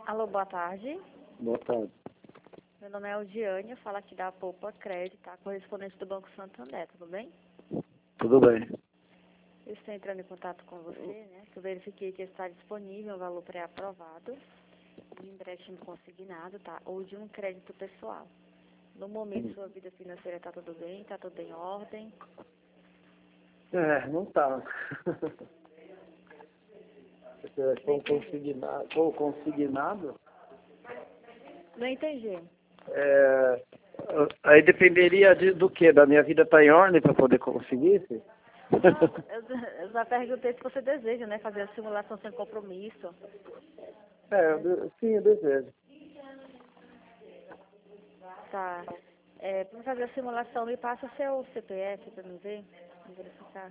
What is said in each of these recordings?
Alô, boa tarde. Boa tarde. Meu nome é Aldiane, eu falo aqui da Poupa Crédito, tá? Correspondente do Banco Santander, tudo bem? Tudo bem? Eu estou entrando em contato com você, né? Que eu verifiquei que está disponível um valor pré-aprovado de empréstimo consignado, tá? Ou de um crédito pessoal. No momento, sua vida financeira está tudo bem? Está tudo em ordem? Não tá. Com consignado, Não entendi. é, aí dependeria do que? Da minha vida estar em ordem para poder conseguir? Sim? Não, eu já perguntei se você deseja, né? Fazer a simulação sem compromisso. Sim, eu desejo. Tá. Para fazer a simulação, me passa seu CPF para me ver, pra verificar.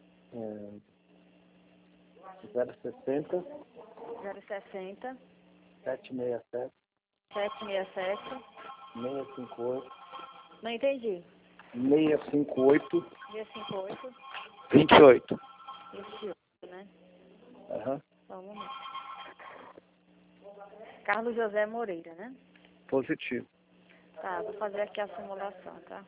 060 060 767 767. 658 Não entendi. 658 658 28. 28, né? Aham. Só um momento. Carlos José Moreira, né? Positivo. Tá, vou fazer aqui a simulação, tá?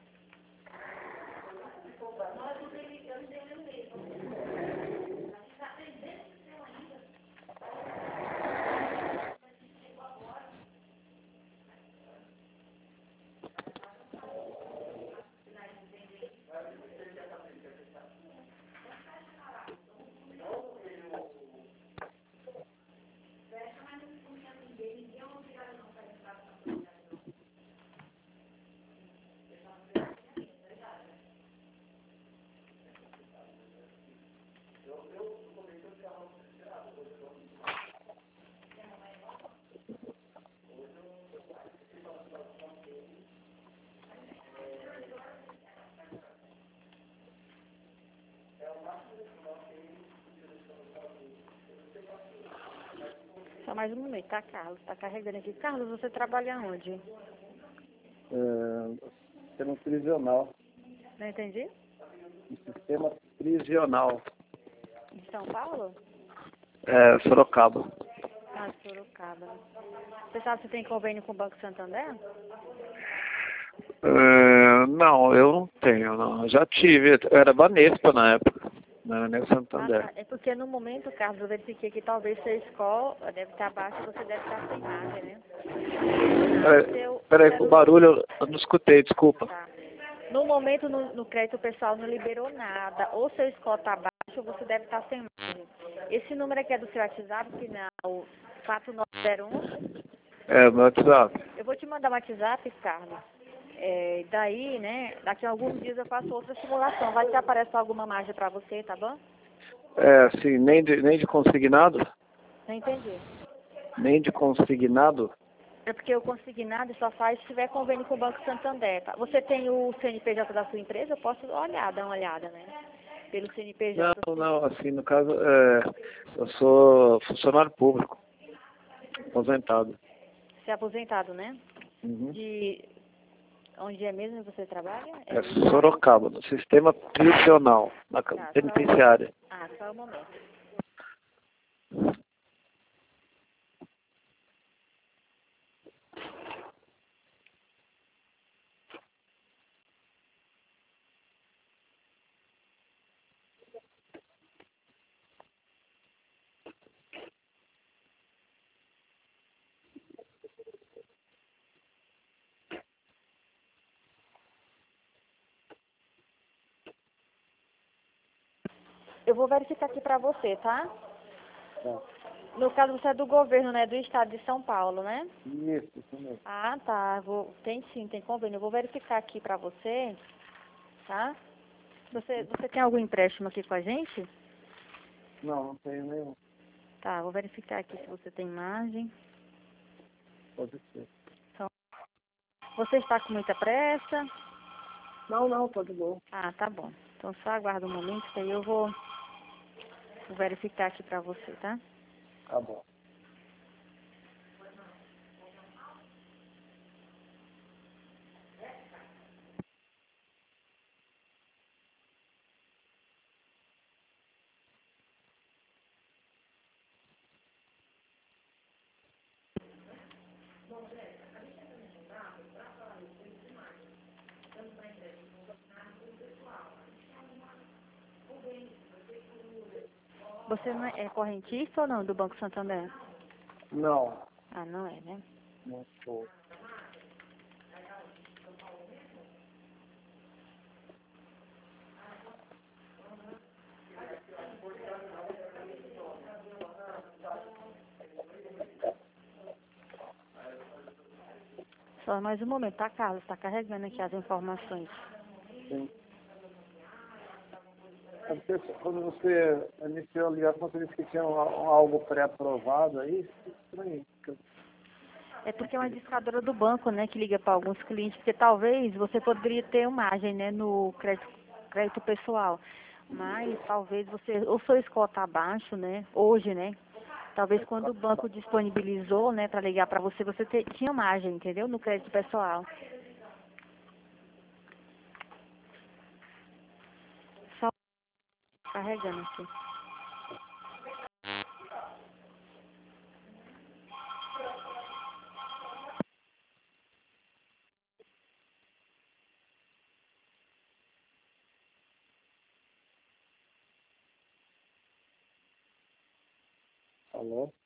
Só mais um momento, tá, Carlos? Tá carregando aqui. Carlos, você trabalha onde? Sistema prisional. Não entendi? Sistema prisional. De São Paulo? Sorocaba. Ah, de Sorocaba. Você sabe se tem convênio com o Banco Santander? Não, eu não tenho, não. Eu já tive, era Banespa na época, não era nem Ah, Santander. tá. É porque no momento, Carlos, eu verifiquei que talvez seu score deve estar baixo e você deve estar sem margem, né? Peraí, o barulho eu não escutei, desculpa. Tá. No momento, no crédito pessoal não liberou nada. Ou seu score está baixo ou você deve estar sem margem. Esse número aqui é do seu WhatsApp, final 4901. Meu WhatsApp. Eu vou te mandar um WhatsApp, Carlos. Daí, né, daqui a alguns dias eu faço outra simulação. Vai te aparecer alguma margem para você, tá bom? Sim, nem de consignado? Não entendi. Nem de consignado? É porque o consignado só faz se tiver convênio com o Banco Santander, tá? Você tem o CNPJ da sua empresa? Eu posso dar uma olhada, né? Pelo CNPJ. Não, assim, no caso, eu sou funcionário público, aposentado. Você é aposentado, né? Uhum. De onde é mesmo que você trabalha? Sorocaba, no sistema prisional, na penitenciária. Só um momento. Eu vou verificar aqui pra você, tá? Tá. No caso, você é do governo, né? Do estado de São Paulo, né? Isso mesmo. Ah, tá. Tem sim, tem convênio. Eu vou verificar aqui pra você, tá? Você tem algum empréstimo aqui com a gente? Não tenho nenhum. Tá, vou verificar aqui se você tem margem. Pode ser. Então, você está com muita pressa? Não, tá de boa. Ah, tá bom. Então só aguarda um momento que aí eu vou verificar aqui pra você, tá? Tá bom. Você não é correntista ou não, do Banco Santander? Não. Ah, não é, né? Não sou. Só mais um momento, tá, Carlos? Tá carregando aqui as informações. Sim. É porque quando você iniciou a ligação, você disse que tinha algo pré-aprovado aí. Estranho. É porque é uma discadora do banco, né, que liga para alguns clientes, porque talvez você poderia ter uma margem, né, no crédito pessoal. Mas talvez você, ou seu score tá baixo, né, hoje, né, talvez quando o banco disponibilizou, né, para ligar para você, você tinha margem, entendeu, no crédito pessoal. Só carregando aqui. Alô?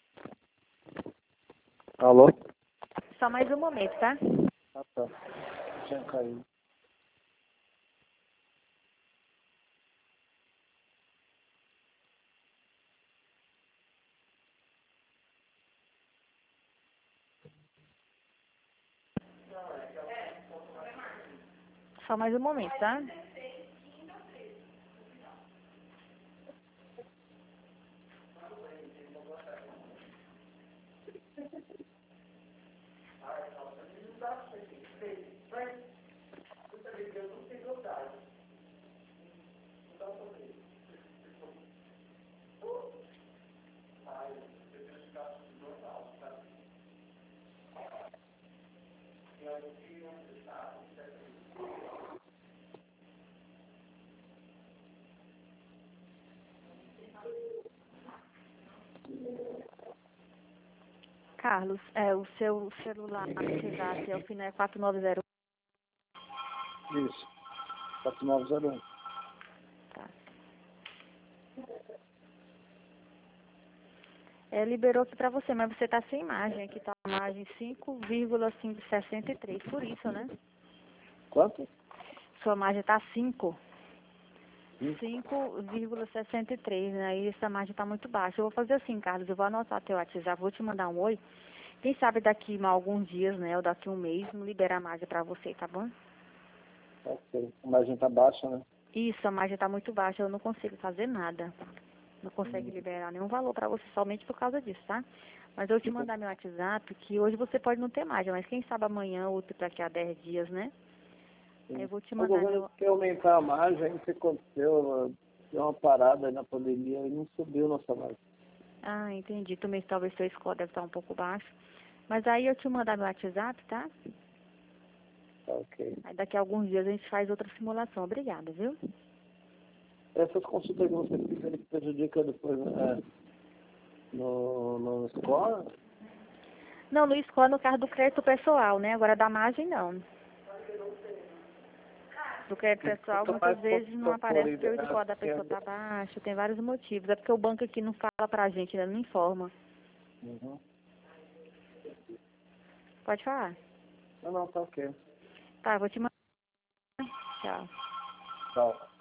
Alô? Só mais um momento, tá? Ah, tá. Tinha caído. Só mais um momento, tá? Carlos, o seu celular, WhatsApp, é o final é 490. Isso. 4901. Tá. Liberou aqui pra você, mas você tá sem imagem. Aqui tá a imagem 5,563, por isso, né? Quanto? Sua margem tá 5,63, né? E essa margem tá muito baixa. Eu vou fazer assim, Carlos, eu vou anotar teu WhatsApp, vou te mandar um oi. Quem sabe daqui a alguns dias, né, ou daqui a um mês, não liberar a margem pra você, tá bom? Ok. A margem tá baixa, né? Isso, a margem tá muito baixa, eu não consigo fazer nada. Não consegue liberar nenhum valor pra você somente por causa disso, tá? Mas eu vou te mandar meu WhatsApp, que hoje você pode não ter margem, mas quem sabe amanhã ou daqui a 10 dias, né? Aí eu vou te O mandar governo meu... quer aumentar a margem, o que aconteceu? Deu uma parada aí na pandemia e não subiu nossa margem. Ah, entendi. Também talvez seu score deve estar um pouco baixo. Mas aí eu te mandar meu WhatsApp, tá? Tá, ok. Aí daqui a alguns dias a gente faz outra simulação. Obrigada, viu? Essas consultas que você fica, ele prejudica depois no score? Não, no score no caso do crédito pessoal, né? Agora da margem não. Do crédito pessoal Quanto muitas mais vezes não aparece porque o score da pessoa que tá baixo, tem vários motivos. É porque o banco aqui não fala pra gente, né? Não informa. Uhum. Pode falar. Não, tá ok. Tá, vou te mandar. Tchau. Tchau.